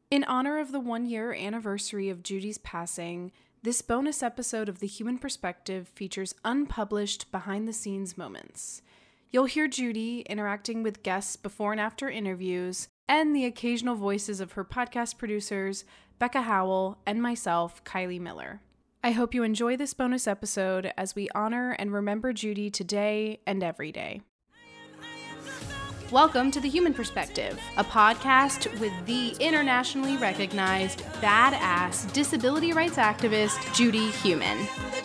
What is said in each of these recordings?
In honor of the 1-year anniversary of Judy's passing, this bonus episode of The Human Perspective features unpublished behind-the-scenes moments. You'll hear Judy interacting with guests before and after interviews, and the occasional voices of her podcast producers, Becca Howell, and myself, Kylie Miller. I hope you enjoy this bonus episode as we honor and remember Judy today and every day. Welcome to The Human Perspective, a podcast with the internationally recognized badass disability rights activist, Judy Heumann.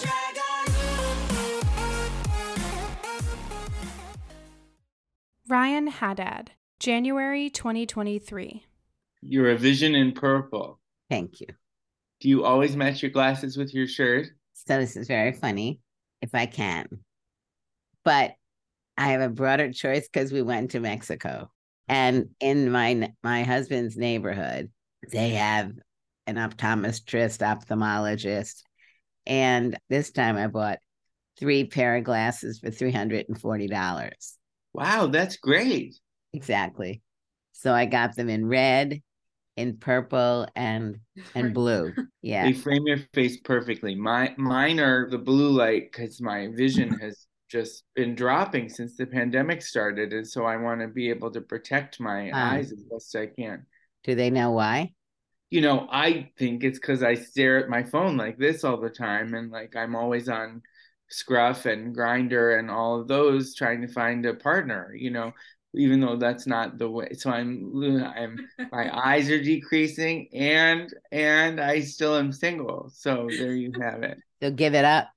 Ryan Haddad, January 2023. You're a vision in purple. Thank you. Do you always match your glasses with your shirt? So this is very funny, if I can. But I have a broader choice because we went to Mexico. And in my husband's neighborhood, they have an optometrist, ophthalmologist. And this time I bought 3 pair of glasses for $340. Wow, that's great. Exactly. So I got them in red, in purple, and blue. Yeah. They frame your face perfectly. Mine are the blue light because my vision has just been dropping since the pandemic started. And so I want to be able to protect my eyes as best I can. Do they know why? You know, I think it's because I stare at my phone like this all the time. And like I'm always on Scruff and Grindr and all of those trying to find a partner, you know, even though that's not the way. So I'm my eyes are decreasing and I still am single. So there you have it. So give it up.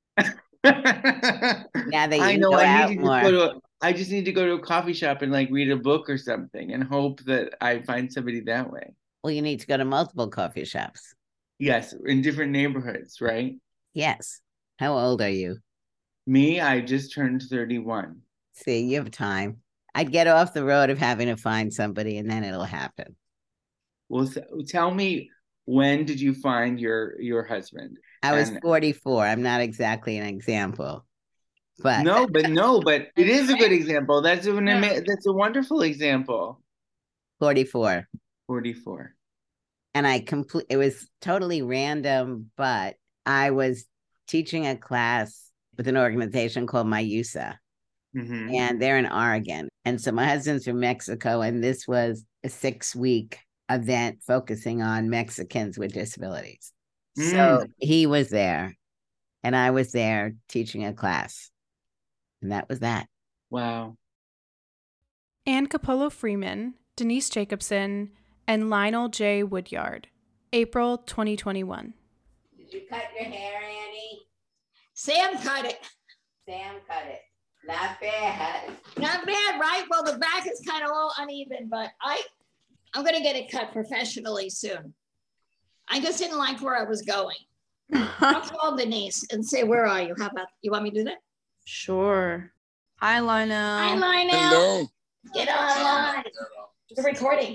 Now that I you know go I out need to more. I just need to go to a coffee shop and like read a book or something and hope that I find somebody that way. Well, you need to go to multiple coffee shops. Yes, in different neighborhoods, right? Yes. How old are you? Me, I just turned 31. See, you have time. I'd get off the road of having to find somebody and then it'll happen. Well, tell me, when did you find your husband? I was 44. I'm not exactly an example. But No, but it is a good example. That's a wonderful example. 44. 44. And it was totally random, but I was teaching a class with an organization called MyUSA. Mm-hmm. And they're in Oregon. And so my husband's from Mexico, and this was a 6-week event focusing on Mexicans with disabilities. So he was there, and I was there teaching a class. And that was that. Wow. Ann Capolo Freeman, Denise Jacobson, and Lionel J. Woodyard, April 2021. Did you cut your hair, Annie? Sam cut it. Sam cut it. Not bad. Not bad, right? Well, the back is kind of all uneven, but I'm going to get it cut professionally soon. I just didn't like where I was going. I'll call Denise and say, where are you? How about, you want me to do that? Sure. Hi, Lionel. Hi, Lionel. Hello. Get online. We're recording.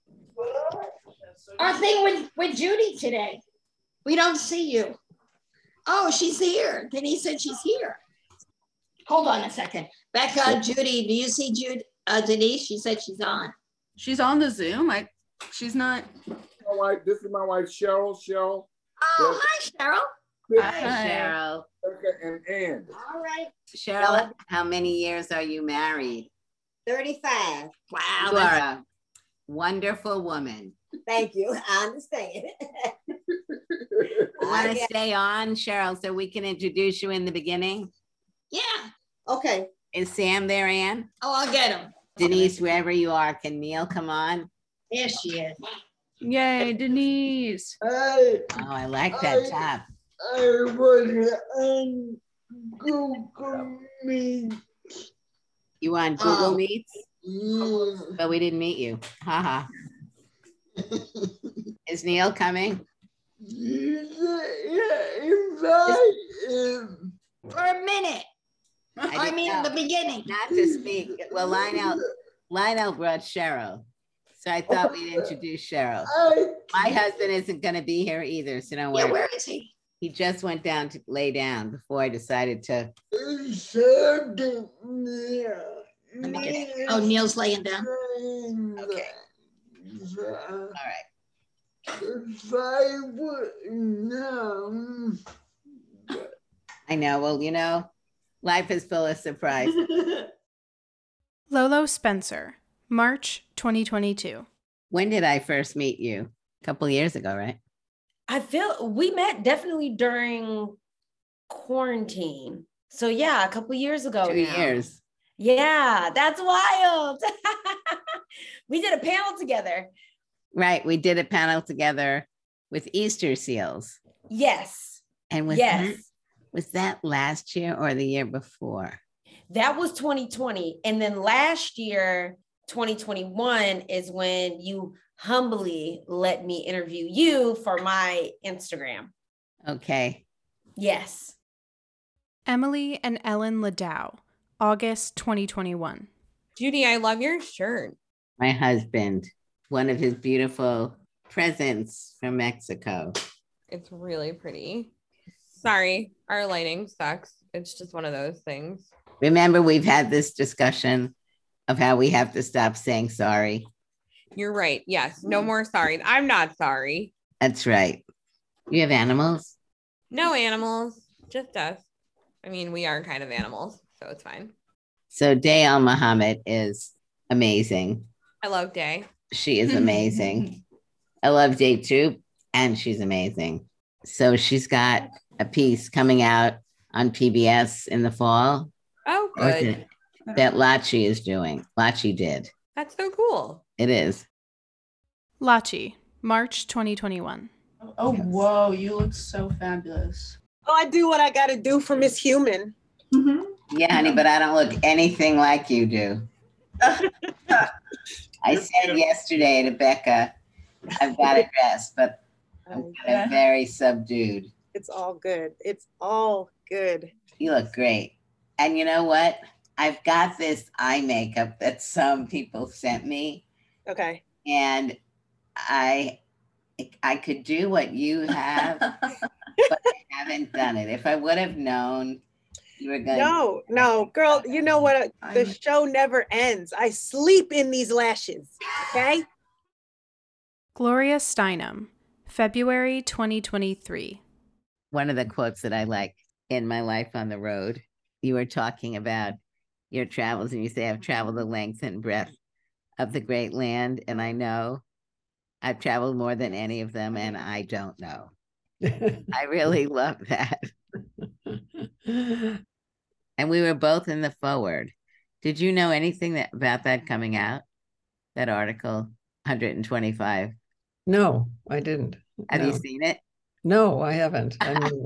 Our thing with Judy today. We don't see you. Oh, she's here. Denise said she's here. Hold on a second. Becca, Judy, do you see Denise? She said she's on. She's on the Zoom. She's not. This is my wife, Cheryl. Oh, hi, Cheryl. Hi, Cheryl. And Ann. All right. Cheryl, how many years are you married? 35. Wow. You are a wonderful woman. Thank you. I understand. You want to stay on, Cheryl, so we can introduce you in the beginning? Yeah. Okay. Is Sam there, Ann? Oh, I'll get him. Denise, wherever you are, can Neil come on? There she is. Yay, Denise. Oh, I like that top. I was on Google Meet. You on Google Meets? Yeah. But we didn't meet you. Haha. Is Neil coming? For a minute. I mean, know. the beginning. Not to speak. Well, Lionel brought Cheryl. So I thought we'd introduce Cheryl. My husband isn't going to be here either, so don't worry. Yeah, where is he? He just went down to lay down before I decided to. Let me get it. Oh, Neil's laying down. Okay. All right. 5 foot now. I know. Well, life is full of surprises. Lolo Spencer, March 2022. When did I first meet you? A couple of years ago, right? I feel we met definitely during quarantine. So yeah, a couple years ago. 2 years. Yeah, that's wild. We did a panel together. Right. We did a panel together with Easter seals. Yes. And was that last year or the year before? That was 2020. And then last year, 2021, is when you humbly let me interview you for my Instagram. Okay. Yes. Emily and Ellen Ladow, August 2021. Judy, I love your shirt. My husband, one of his beautiful presents from Mexico. It's really pretty. Sorry, our lighting sucks. It's just one of those things. Remember, we've had this discussion of how we have to stop saying sorry. You're right. Yes. No more sorry. I'm not sorry. That's right. You have animals? No animals, just us. I mean, we are kind of animals, so it's fine. So Day Al Muhammad is amazing. I love Day. She is amazing. I love Day too, and she's amazing. So she's got a piece coming out on PBS in the fall. Oh, good. That Lachi is doing. Lachi did. That's so cool. It is. Lachi, March 2021. Oh, whoa, you look so fabulous. Oh, I do what I got to do for Miss Human. Yeah, honey, but I don't look anything like you do. I said yesterday to Becca, I've got a dress, but I'm kind of very subdued. It's all good. It's all good. You look great. And you know what? I've got this eye makeup that some people sent me. Okay. And I could do what you have, but I haven't done it. If I would have known you were going to. No, girl, you know what? The show never ends. I sleep in these lashes. Okay. Gloria Steinem, February 2023. One of the quotes that I like in my life on the road, you were talking about your travels and you say, I've traveled the length and breadth of the great land. And I know I've traveled more than any of them, and I don't know. I really love that. And we were both in the forward. Did you know anything about that coming out? That article, 125? No, I didn't. Have you seen it? No, I haven't. I mean,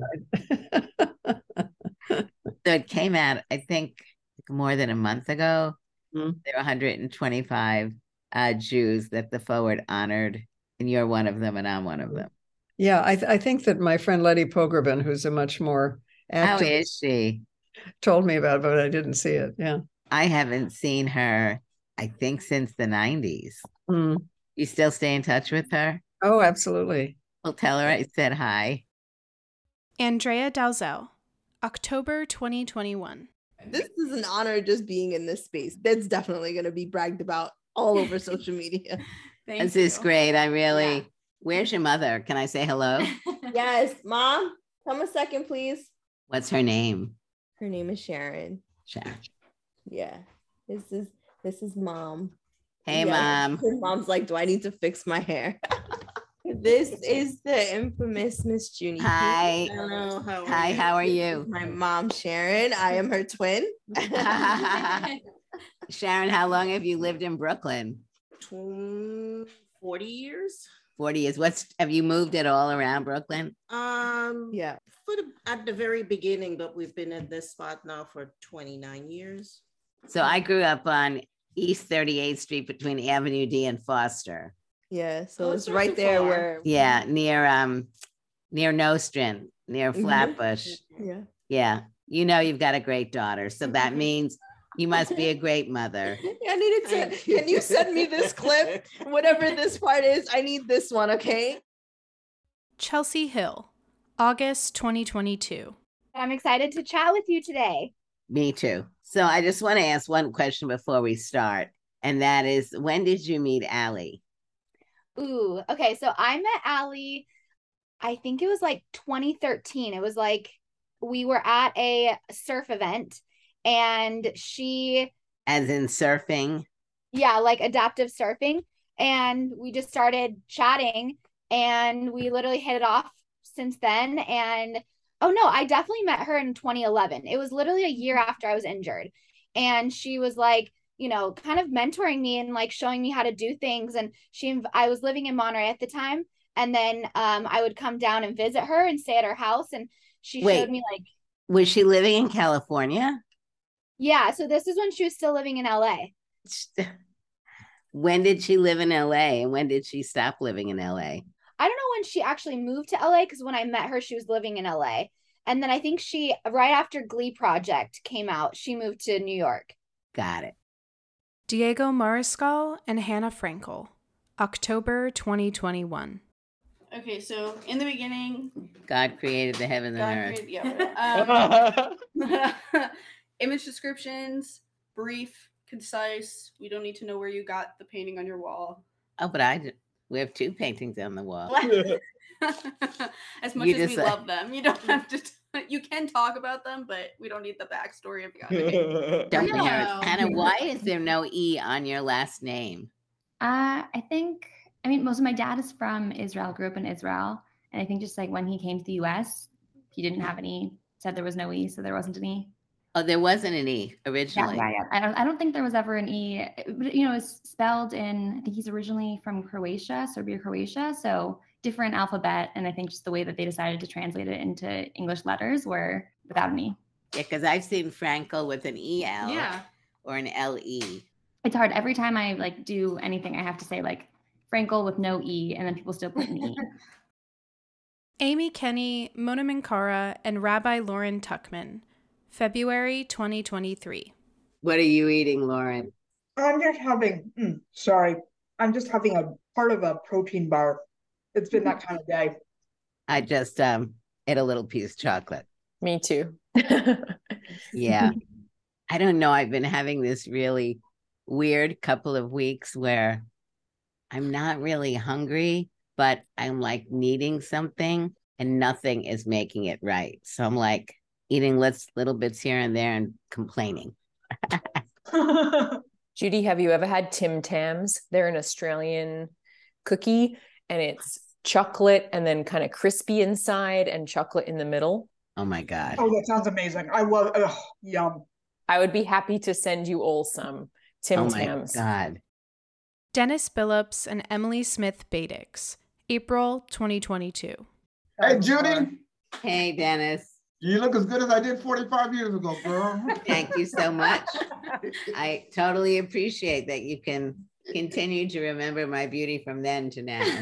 So it came out, I think, more than a month ago. There were 125 Jews that the Forward honored, and you're one of them, and I'm one of them. Yeah, I think that my friend Letty Pogrebin, who's a much more active, How is she? Told me about it, but I didn't see it. Yeah. I haven't seen her, I think, since the 90s. You still stay in touch with her? Oh, absolutely. Well, tell her I said hi. Andrea Dalzell, October 2021. This is an honor just being in this space. That's definitely going to be bragged about all over social media. This is great. I really, where's your mother? Can I say hello? Yes, Mom, come a second, please. What's her name? Her name is Sharon. Sharon. Yeah, this is Mom. Hey, Yeah. Mom. Mom's like, do I need to fix my hair? This is the infamous Miss Junie. Hi. Hello, Hi, how are you? My mom, Sharon. I am her twin. Sharon, how long have you lived in Brooklyn? 40 years. 40 years. Have you moved at all around Brooklyn? Yeah. At the very beginning, but we've been in this spot now for 29 years. So I grew up on East 38th Street between Avenue D and Foster. Yeah, so it's right there where. Yeah, near Nostrand, near Flatbush. Yeah. Yeah, you know you've got a great daughter, so that means you must be a great mother. I needed to. Can you send me this clip? Whatever this part is, I need this one, okay? Chelsea Hill, August 2022. I'm excited to chat with you today. Me too. So I just want to ask one question before we start, and that is, when did you meet Allie? Ooh, okay. So I met Allie, I think it was like 2013. It was like we were at a surf event and she, As in surfing. yeah, like adaptive surfing. And we just started chatting and we literally hit it off since then. And oh no, I definitely met her in 2011. It was literally a year after I was injured. And she was like, you know, kind of mentoring me and like showing me how to do things. And I was living in Monterey at the time. And then I would come down and visit her and stay at her house. And she showed me like, was she living in California? yeah. So this is when she was still living in LA. When did she live in LA and when did she stop living in LA? I don't know when she actually moved to LA because when I met her, she was living in LA. And then I think she, right after Glee Project came out, she moved to New York. Got it. Diego Mariscal and Hannah Frankel, October 2021. Okay, so in the beginning, God created the heavens and earth. Image descriptions, brief, concise. We don't need to know where you got the painting on your wall. Oh, but we have 2 paintings on the wall. As much as we love them, you don't have to. You can talk about them, but we don't need the backstory of God. Don't worry, Hannah. Why is there no E on your last name? I mean, most of my dad is from Israel, grew up in Israel. And I think just like when he came to the US, he didn't have an E, said there was no E, so there wasn't an E. Oh, there wasn't an E originally. Yeah. I don't think there was ever an E. You know, it's spelled in, I think he's originally from Croatia, Serbia, Croatia. So different alphabet. And I think just the way that they decided to translate it into English letters were without an E. Yeah, because I've seen Frankel with an EL or an LE. It's hard. Every time I like do anything, I have to say like Frankel with no E, and then people still put an E. Amy Kenny, Mona Minkara, and Rabbi Lauren Tuckman, February 2023. What are you eating, Lauren? I'm just having, I'm just having a part of a protein bar. It's been that kind of day. I just ate a little piece of chocolate. Me too. Yeah. I don't know. I've been having this really weird couple of weeks where I'm not really hungry, but I'm like needing something and nothing is making it right. So I'm like eating little bits here and there and complaining. Judy, have you ever had Tim Tams? They're an Australian cookie and it's chocolate and then kind of crispy inside and chocolate in the middle. Oh my God. Oh, that sounds amazing. I love yum. I would be happy to send you all some Tim Tams. Oh my God. Dennis Billups and Emily Smith Badix, April 2022. Hey, Judy. Hey, Dennis. You look as good as I did 45 years ago, girl. Thank you so much. I totally appreciate that you can continue to remember my beauty from then to now.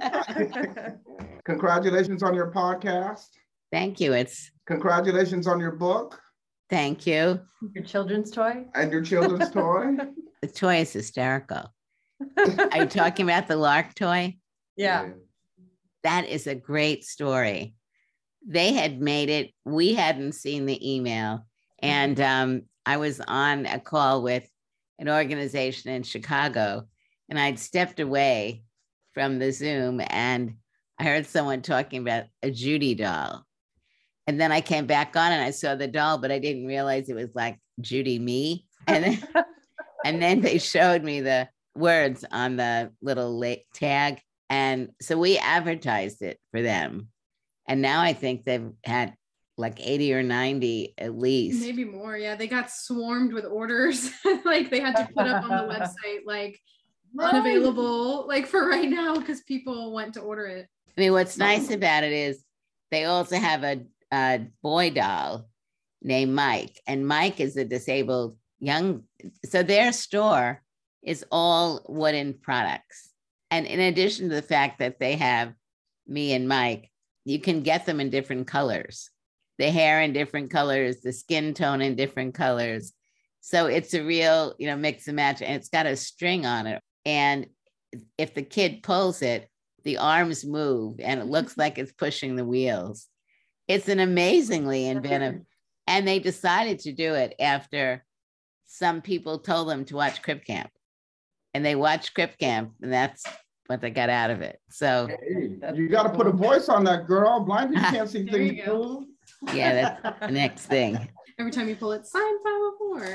Congratulations on your podcast. Thank you. Congratulations on your book. Thank you. Your children's toy? And your children's toy. The toy is hysterical. Are you talking about the Lark toy? Yeah. That is a great story. They had made it. We hadn't seen the email. And I was on a call with an organization in Chicago, and I'd stepped away from the Zoom, and I heard someone talking about a Judy doll. And then I came back on and I saw the doll, but I didn't realize it was like Judy me. And then they showed me the words on the little tag. And so we advertised it for them. And now I think they've had like 80 or 90 at least. Maybe more. Yeah. They got swarmed with orders. Like they had to put up on the website, like unavailable, like for right now, because people went to order it. I mean, what's nice about it is they also have a boy doll named Mike. And Mike is a disabled so their store is all wooden products. And in addition to the fact that they have me and Mike, you can get them in different colors, the hair in different colors, the skin tone in different colors. So it's a real, mix and match, and it's got a string on it. And if the kid pulls it, the arms move and it looks like it's pushing the wheels. It's an amazingly inventive, and they decided to do it after some people told them to watch Crip Camp. And they watched Crip Camp, and that's what they got out of it. So Hey, you got to put a voice on that, girl. Blind people can't see There you things. go. yeah, that's the next thing. Every time you pull it, sign 504.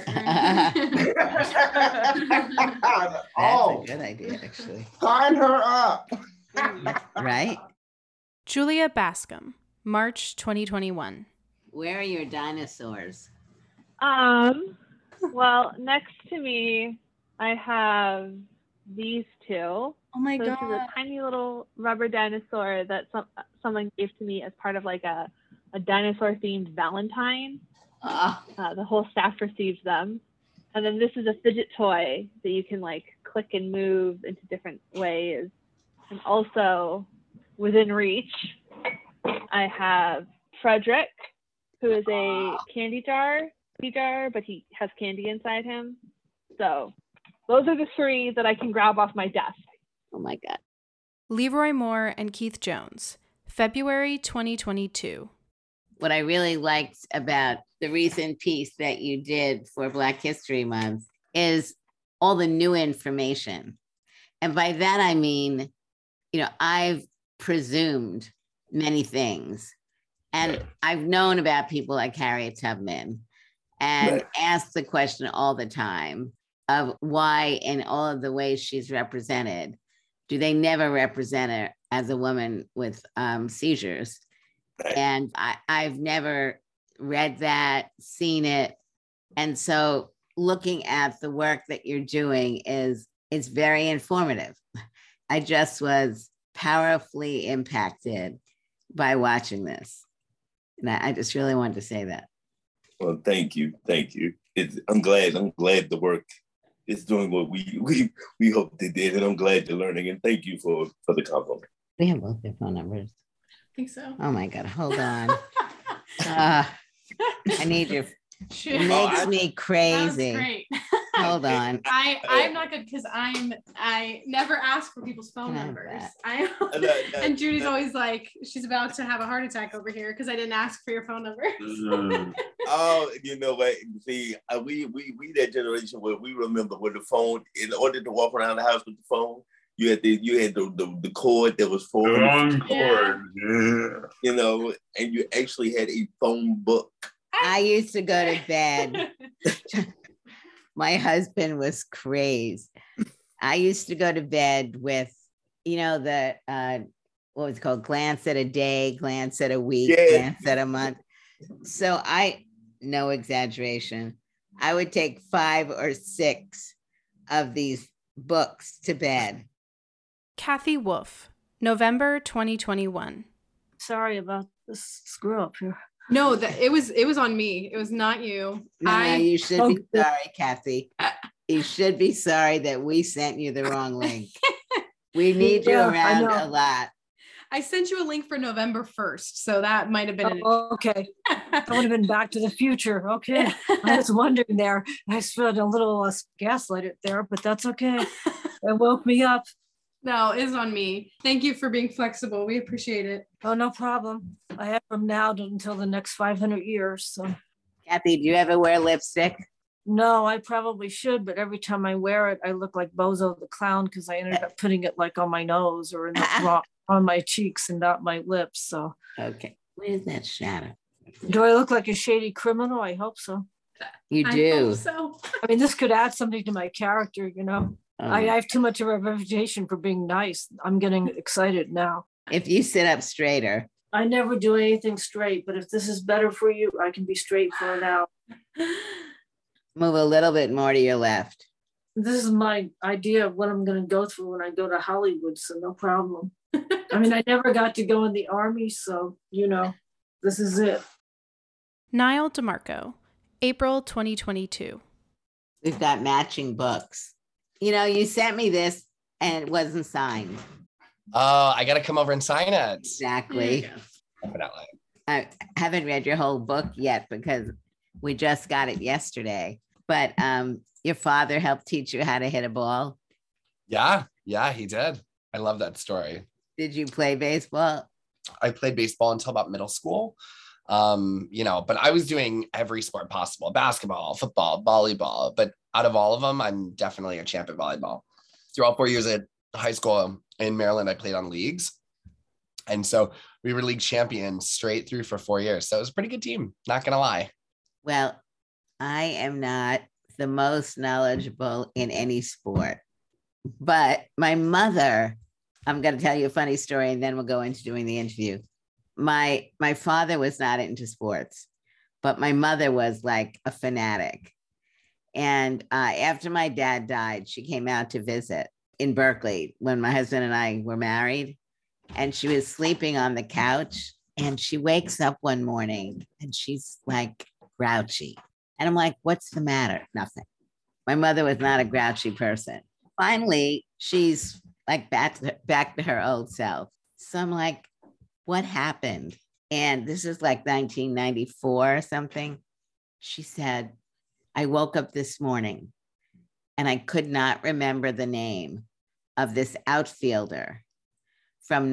That's Oh, a good idea, actually. sign her up. Right? Julia Bascom, March 2021. Where are your dinosaurs? Well, next to me, I have these two. Oh my So god. this is a tiny little rubber dinosaur that someone gave to me as part of like a dinosaur themed Valentine. The whole staff receives them. And then this is a fidget toy that you can like click and move into different ways. And also within reach, I have Frederick, who is a candy jar, but he has candy inside him. So those are the three that I can grab off my desk. Oh my God. Leroy Moore and Keith Jones, February 2022. What I really liked about the recent piece that you did for Black History Month is all the new information. And by that, I mean, I've presumed many things. And I've known about people like Harriet Tubman and asked the question all the time of why in all of the ways she's represented, do they never represent her as a woman with seizures? And I've never read that, seen it. And so looking at the work that you're doing is very informative. I just was powerfully impacted by watching this. And I just really wanted to say that. Well, thank you. Thank you. I'm glad the work is doing what we hoped it did. And I'm glad you're learning. And thank you for the compliment. We have both their phone numbers. I think so. Oh my God, hold on. I need your, it makes me crazy. That's great. Hold on. I'm not good because I never ask for people's phone numbers. And Judy's always like, she's about to have a heart attack over here because I didn't ask for your phone number. Oh, you know what? See, we that generation where we remember with the phone, in order to walk around the house with the phone, you had the cord that was for long cord. Yeah. And you actually had a phone book. I used to go to bed. My husband was crazed. I used to go to bed with, the what was it called? Glance at a day, glance at a week, glance at a month. So no exaggeration, I would take 5 or 6 of these books to bed. Kathy Wolf, November 2021. Sorry about this screw up here. No, it was on me. It was not you. No, you should be sorry, Kathy. You should be sorry that we sent you the wrong link. We need you around a lot. I sent you a link for November 1st, so that might have been okay. That would have been Back to the Future. Okay. I was wondering there. I spilled a little gaslight there, but that's okay. It woke me up. No, it's on me. Thank you for being flexible. We appreciate it. Oh, no problem. I have from now until the next 500 years. So, Kathy, do you ever wear lipstick? No, I probably should, but every time I wear it, I look like Bozo the Clown because I ended up putting it like on my nose or in the on my cheeks and not my lips. So, okay, where's that shadow? Do I look like a shady criminal? I hope so. You do. I hope so. I mean, this could add something to my character, I have too much of a reputation for being nice. I'm getting excited now. If you sit up straighter. I never do anything straight, but if this is better for you, I can be straight for now. Move a little bit more to your left. This is my idea of what I'm going to go through when I go to Hollywood, so no problem. I mean, I never got to go in the army, so, this is it. Niall DeMarco, April 2022. We've got matching books. You sent me this and it wasn't signed. Oh, I got to come over and sign it. Exactly. I haven't read your whole book yet because we just got it yesterday. But your father helped teach you how to hit a ball? Yeah, he did. I love that story. Did you play baseball? I played baseball until about middle school. But I was doing every sport possible: basketball, football, volleyball. But out of all of them, I'm definitely a champ at volleyball. Through all 4 years at high school in Maryland, I played on leagues. And so we were league champions straight through for 4 years. So it was a pretty good team, not going to lie. Well, I am not the most knowledgeable in any sport, but my mother, I'm going to tell you a funny story and then we'll go into doing the interview. My father was not into sports, but my mother was like a fanatic. And after my dad died, she came out to visit in Berkeley when my husband and I were married. And she was sleeping on the couch and she wakes up one morning and she's like grouchy. And I'm like, what's the matter? Nothing. My mother was not a grouchy person. Finally, she's like back to her old self. So I'm like, what happened? And this is like 1994 or something. She said, I woke up this morning and I could not remember the name of this outfielder from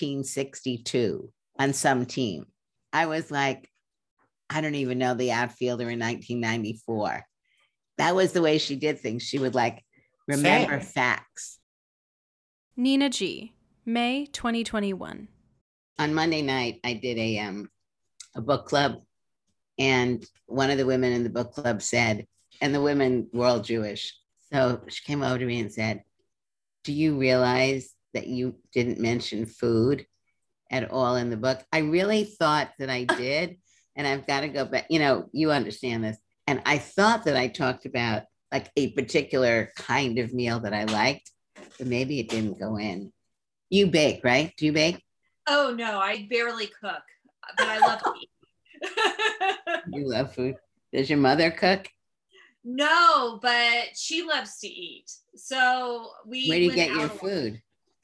1962 on some team. I was like, I don't even know the outfielder in 1994. That was the way she did things. She would like remember facts. Nina G., May 2021. On Monday night, I did a book club. And one of the women in the book club said, and the women were all Jewish. So she came over to me and said, do you realize that you didn't mention food at all in the book? I really thought that I did. And I've got to go back, you understand this. And I thought that I talked about like a particular kind of meal that I liked, but maybe it didn't go in. You bake, right? Do you bake? Oh no, I barely cook, but I love to eat. You love food. Does your mother cook? No, but she loves to eat. So we. Where do you get your food?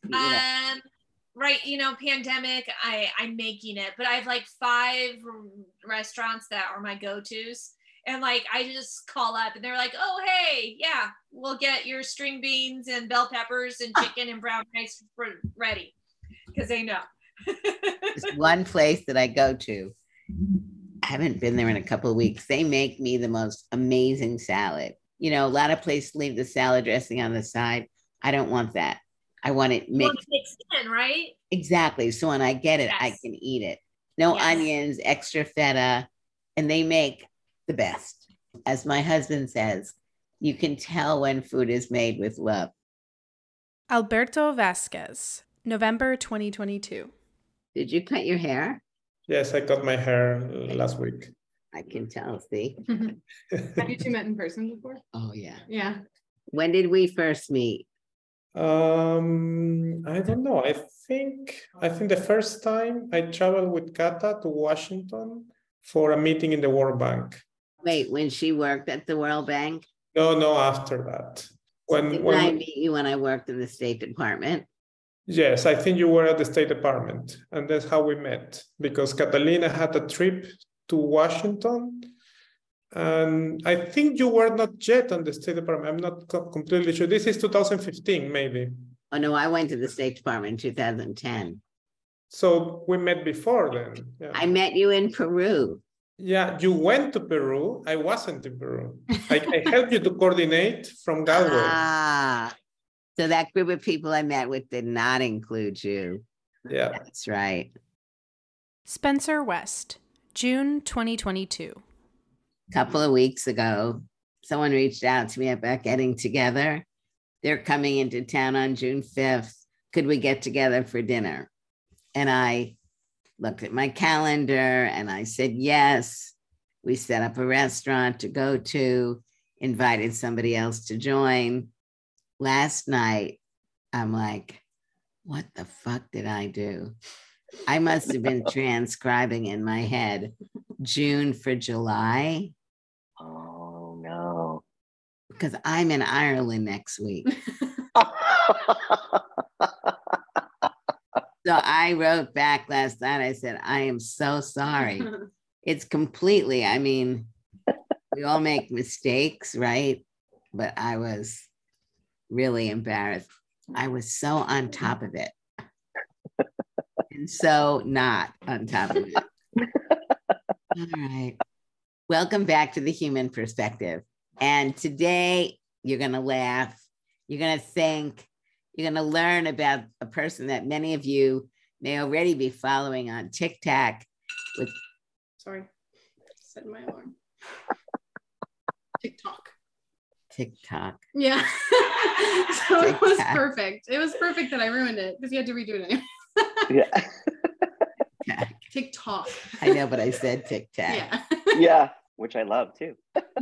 Right, pandemic, I'm making it, but I have like 5 restaurants that are my go-tos. And like, I just call up and they're like, oh, hey, yeah, we'll get your string beans and bell peppers and chicken and brown rice ready. Because they know. There's one place that I go to. I haven't been there in a couple of weeks. They make me the most amazing salad. A lot of places leave the salad dressing on the side. I don't want that. I want it mixed. Mixed in, right? Exactly. So when I get it, I can eat it. No onions, extra feta, and they make the best. As my husband says, you can tell when food is made with love. Alberto Vasquez, November 2022. Did you cut your hair? Yes, I cut my hair last week. I can tell, see? Have you two met in person before? Oh, yeah. Yeah. When did we first meet? I don't know. I think the first time I traveled with Kata to Washington for a meeting in the World Bank. Wait, when she worked at the World Bank? No, after that. When I meet you when I worked in the State Department? Yes, I think you were at the State Department, and that's how we met, because Catalina had a trip to Washington, and I think you were not yet on the State Department. I'm not completely sure. This is 2015, maybe. Oh, no, I went to the State Department in 2010. So we met before then. Yeah. I met you in Peru. Yeah, you went to Peru. I wasn't in Peru. I helped you to coordinate from Galway. Ah, so that group of people I met with did not include you. Yeah. That's right. Spencer West, June 2022. A couple of weeks ago, someone reached out to me about getting together. They're coming into town on June 5th. Could we get together for dinner? And I looked at my calendar and I said, yes. We set up a restaurant to go to, invited somebody else to join. Last night, I'm like, what the fuck did I do? I must have been transcribing in my head June for July. Oh, no. Because I'm in Ireland next week. So I wrote back last night. I said, I am so sorry. It's completely, we all make mistakes, right? But I was really embarrassed. I was so on top of it. And so not on top of it. All right. Welcome back to The Human Perspective. And today you're going to laugh. You're going to think. You're going to learn about a person that many of you may already be following on TikTok. Sorry, set my alarm. TikTok. Yeah. So it was perfect. It was perfect that I ruined it because you had to redo it anyway. Yeah. TikTok. I know, but I said TikTok. Yeah. Yeah, which I love too.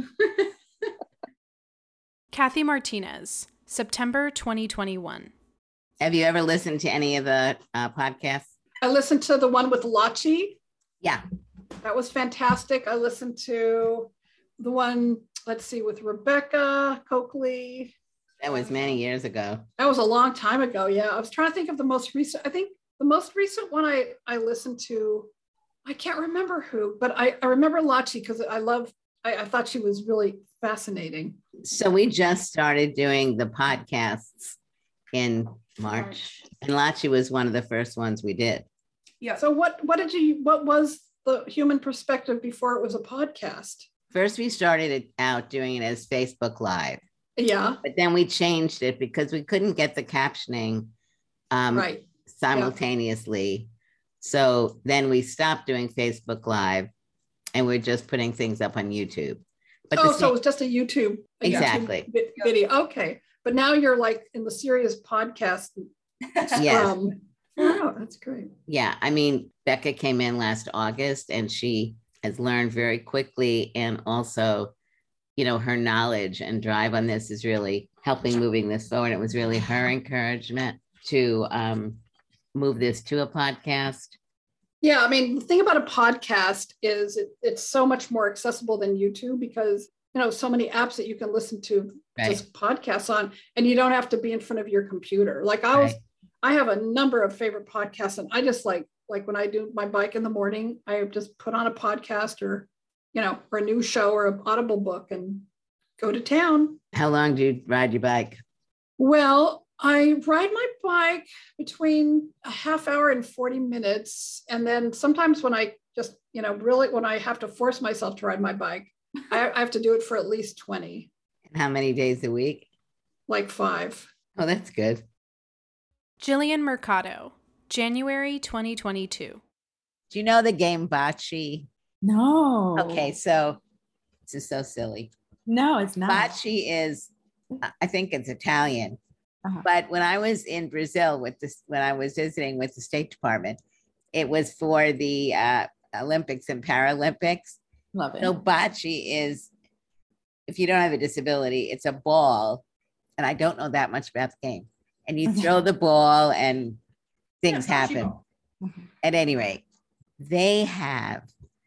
Kathy Martinez, September 2021. Have you ever listened to any of the podcasts? I listened to the one with Lachi. Yeah. That was fantastic. I listened to the one, let's see, with Rebecca Coakley. That was many years ago. That was a long time ago. Yeah. I was trying to think of the most recent. I think the most recent one I listened to, I can't remember who, but I remember Lachi because I thought she was really fascinating. So we just started doing the podcasts in March. And Lachi was one of the first ones we did. Yeah. So what was the Human Perspective before it was a podcast? First, we started it out doing it as Facebook Live. Yeah. But then we changed it because we couldn't get the captioning simultaneously. Yeah. So then we stopped doing Facebook Live and we're just putting things up on YouTube. But so it was just a YouTube video. Okay. But now you're like in the serious podcast. Yes. Wow, that's great. Yeah. I mean, Becca came in last August and she has learned very quickly. And also, you know, her knowledge and drive on this is really helping moving this forward. It was really her encouragement to move this to a podcast. Yeah, I mean, the thing about a podcast is it's so much more accessible than YouTube because, you know, so many apps that you can listen to just podcasts on, and you don't have to be in front of your computer. Like I have a number of favorite podcasts, and I just like when I do my bike in the morning, I just put on a podcast or, you know, or a new show or an Audible book and go to town. How long do you ride your bike? Well, I ride my bike between a half hour and 40 minutes. And then sometimes when I just, you know, really, when I have to force myself to ride my bike, I have to do it for at least 20. And how many days a week? Like 5. Oh, that's good. Jillian Mercado, January 2022. Do you know the game Bocce? No. Okay, so this is so silly. No, it's not. Bocce is, I think it's Italian. But when I was in Brazil when I was visiting with the State Department, it was for the Olympics and Paralympics. Love it. So bocce is, if you don't have a disability, it's a ball. And I don't know that much about the game. And you throw the ball and things happen. At any rate, they have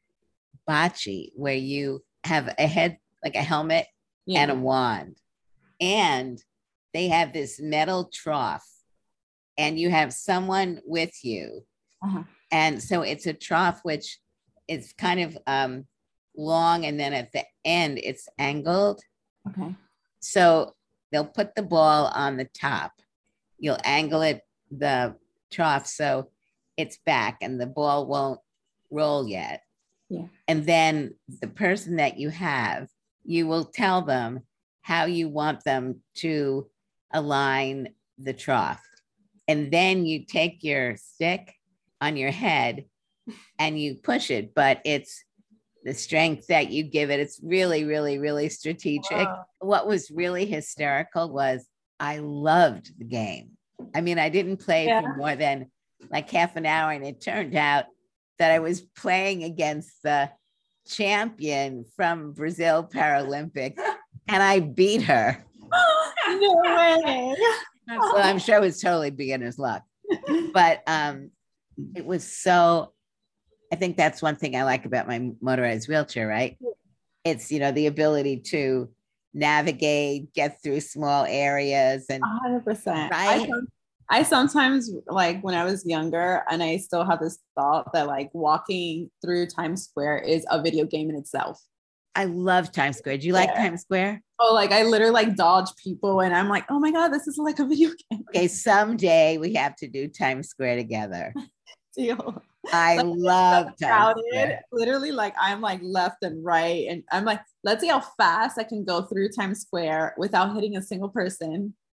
bocce where you have a head, like a helmet and a wand. And they have this metal trough and you have someone with you. And so it's a trough, which is kind of long. And then at the end, it's angled. Okay. So they'll put the ball on the top. You'll angle it, the trough, so it's back and the ball won't roll yet. Yeah. And then the person that you have, you will tell them how you want them to align the trough. And then you take your stick on your head and you push it, but it's the strength that you give it. It's really, really, really strategic. Wow. What was really hysterical was I loved the game. I mean, I didn't play for more than like half an hour, and it turned out that I was playing against the champion from Brazil Paralympics, and I beat her. No way. Well, I'm sure it was totally beginner's luck, but it was so, I think that's one thing I like about my motorized wheelchair, right? It's, you know, the ability to navigate, get through small areas, and 100%. Right? I sometimes, like when I was younger, and I still have this thought that like walking through Times Square is a video game in itself. I love Times Square. Do you like Times Square? Oh, like I literally like dodge people and I'm like, oh my God, this is like a video game. Okay, someday we have to do Times Square together. Deal. I love Times Square. Literally, like I'm like left and right. And I'm like, let's see how fast I can go through Times Square without hitting a single person.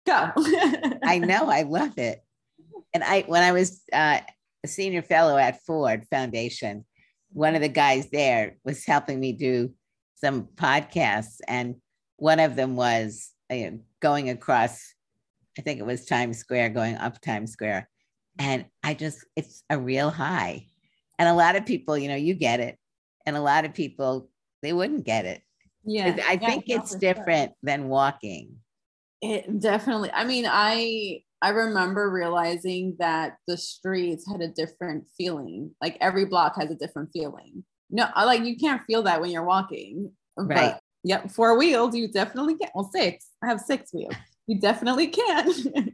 Go. I know, I love it. And when I was a senior fellow at Ford Foundation, one of the guys there was helping me do some podcasts, and one of them was going across, I think it was Times Square, going up Times Square. And it's a real high. And a lot of people, you get it. And a lot of people, they wouldn't get it. Yeah. I think it's different than walking. It definitely, I mean, I remember realizing that the streets had a different feeling. Like every block has a different feeling. No, you can't feel that when you're walking. Right. But, yep. 4 wheels, you definitely can. Well, 6. I have 6 wheels. You definitely can.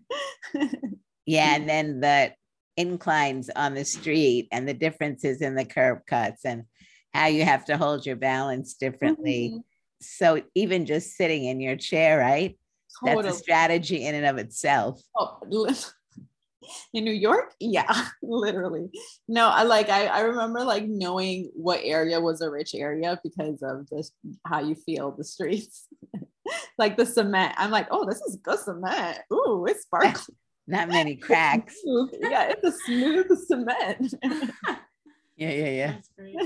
Yeah. And then the inclines on the street and the differences in the curb cuts and how you have to hold your balance differently. Mm-hmm. So even just sitting in your chair, right? Totally. That's a strategy in and of itself. Oh, in New York? Yeah, literally. No, I remember knowing what area was a rich area because of how you feel the streets. Like the cement. I'm like, oh, this is good cement. Ooh, it's sparkling. Not many cracks. Yeah, it's a smooth cement. Yeah. That's great.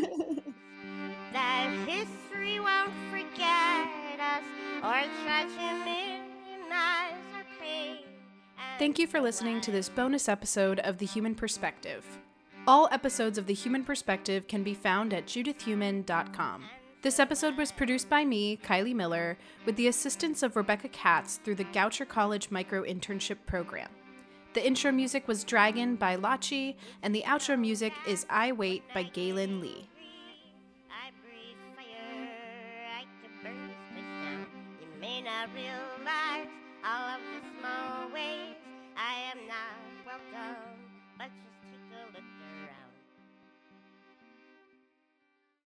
That history won't forget us or try to minimize our pain. Thank you for listening to this bonus episode of The Human Perspective. All episodes of The Human Perspective can be found at judithhuman.com. This episode was produced by me, Kylie Miller, with the assistance of Rebecca Katz through the Goucher College Micro Internship Program. The intro music was Dragon by Lachi, and the outro music is I Wait by Galen Lee. I breathe fire, I can burn this place down. You may not realize all of the small ways